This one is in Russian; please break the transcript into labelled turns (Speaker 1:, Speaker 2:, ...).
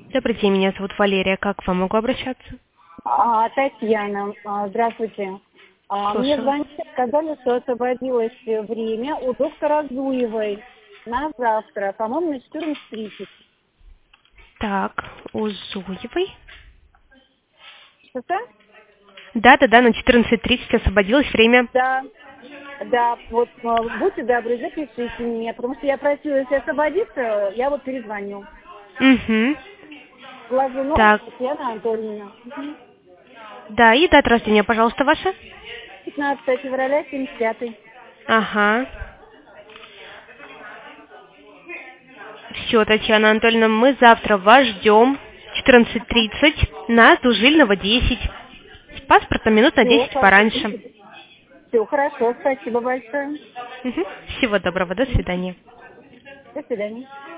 Speaker 1: Добрый день, меня зовут Валерия. Как к вам могу обращаться?
Speaker 2: Татьяна, здравствуйте. Мне
Speaker 1: Слушаю.
Speaker 2: звонили, сказали, что освободилось время у доктора Зуевой на завтра, по-моему, на 14:30.
Speaker 1: Так, у Зуевой.
Speaker 2: Что-то?
Speaker 1: Да, на 14:30 освободилось время.
Speaker 2: Да, вот будьте добры, запишите меня, потому что я просила, если освободиться, я вот перезвоню.
Speaker 1: Угу.
Speaker 2: Глазунова
Speaker 1: Так,
Speaker 2: Татьяна Анатольевна.
Speaker 1: да, и дата рождения, пожалуйста, ваша.
Speaker 2: 15 февраля, 75-й.
Speaker 1: Ага. Все, Татьяна Анатольевна, мы завтра вас ждем. 14:30 на Дужильного 10. С паспортом минут на 10 пораньше.
Speaker 2: Все, хорошо, спасибо большое.
Speaker 1: Мгм. Всего доброго, до свидания.
Speaker 2: До свидания.